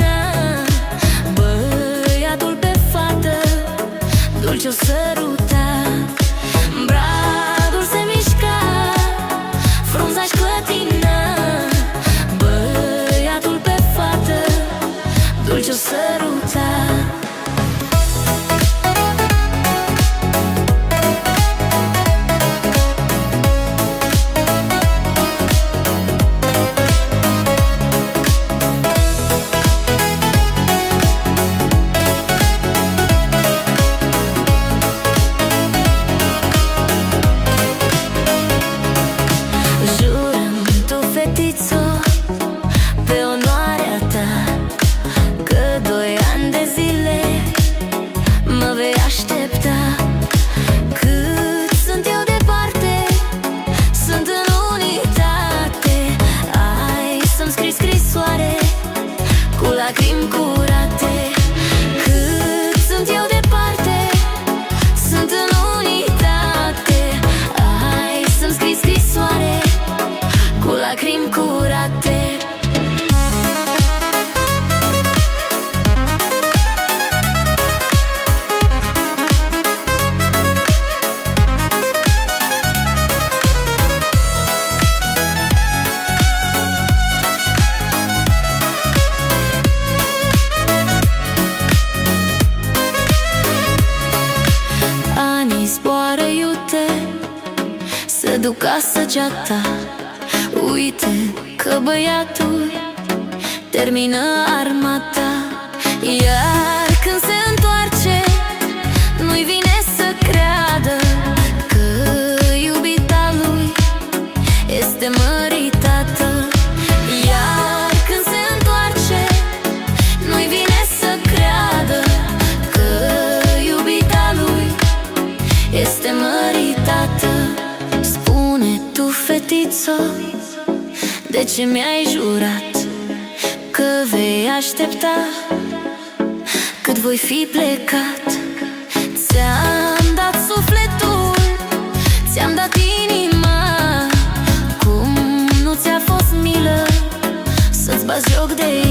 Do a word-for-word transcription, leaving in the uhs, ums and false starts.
băiatul pe fată, dulce o săruta. Bradul se mișca, frunza-și clătina, băiatul pe fată, dulce o săruta. Pe onoarea ta, că doi ani de zile mă vei aștepta. Cât sunt eu departe, sunt în unitate. Ai să-mi scrii scrisoare cu lacrimi curate. Cât sunt eu departe, sunt în unitate. Ai să-mi scrii scrisoare cu lacrimi curate. Anii zboară iute, se duc ca săgeata. Uite că băiatul termină armata. Iar când se întoarce, nu-i vine să creadă că iubita lui este măritată. Iar când se întoarce, nu-i vine să creadă că iubita lui este măritată. Spune tu, fetițo, de ce mi-ai jurat că vei aștepta cât voi fi plecat? Ți-am dat sufletul, ți-am dat inima. Cum nu ți-a fost milă să-ți bați joc de